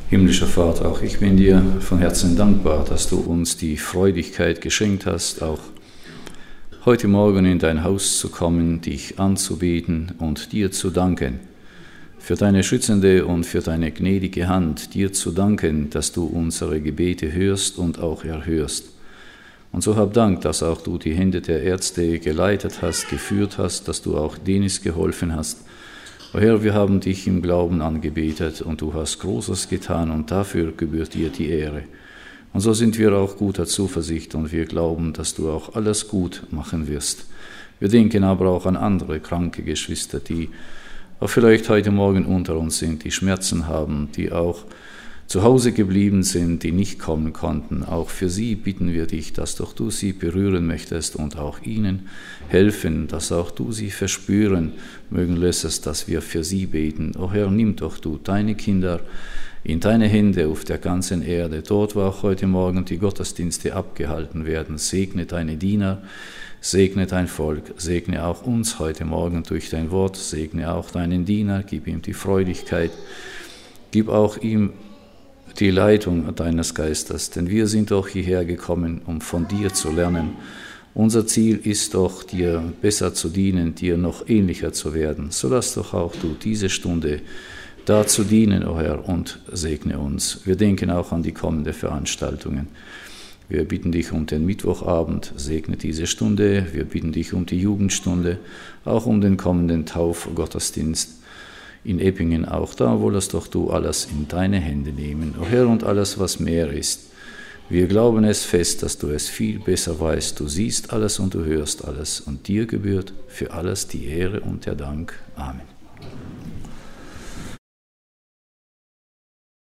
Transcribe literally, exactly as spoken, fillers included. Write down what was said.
Himmlischer Vater, auch ich bin dir von Herzen dankbar, dass du uns die Freudigkeit geschenkt hast, auch heute Morgen in dein Haus zu kommen, dich anzubeten und dir zu danken. Für deine schützende und für deine gnädige Hand, dir zu danken, dass du unsere Gebete hörst und auch erhörst. Und so hab Dank, dass auch du die Hände der Ärzte geleitet hast, geführt hast, dass du auch Denis geholfen hast. O Herr, wir haben dich im Glauben angebetet und du hast Großes getan und dafür gebührt dir die Ehre. Und so sind wir auch guter Zuversicht und wir glauben, dass du auch alles gut machen wirst. Wir denken aber auch an andere kranke Geschwister, die auch vielleicht heute Morgen unter uns sind, die Schmerzen haben, die auch zu Hause geblieben sind, die nicht kommen konnten. Auch für sie bitten wir dich, dass doch du sie berühren möchtest und auch ihnen helfen, dass auch du sie verspüren mögen lässest, dass wir für sie beten. O Herr, nimm doch du deine Kinder in deine Hände auf der ganzen Erde, dort wo auch heute Morgen die Gottesdienste abgehalten werden. Segne deine Diener, segne dein Volk, segne auch uns heute Morgen durch dein Wort, segne auch deinen Diener, gib ihm die Freudigkeit, gib auch ihm die Leitung deines Geistes, denn wir sind doch hierher gekommen, um von dir zu lernen. Unser Ziel ist doch, dir besser zu dienen, dir noch ähnlicher zu werden. So lass doch auch du diese Stunde dazu dienen, o Herr, und segne uns. Wir denken auch an die kommenden Veranstaltungen. Wir bitten dich um den Mittwochabend, segne diese Stunde. Wir bitten dich um die Jugendstunde, auch um den kommenden Taufgottesdienst in Eppingen. Auch da wolltest doch du alles in deine Hände nehmen, o Herr, und alles, was mehr ist. Wir glauben es fest, dass du es viel besser weißt. Du siehst alles und du hörst alles. Und dir gebührt für alles die Ehre und der Dank. Amen.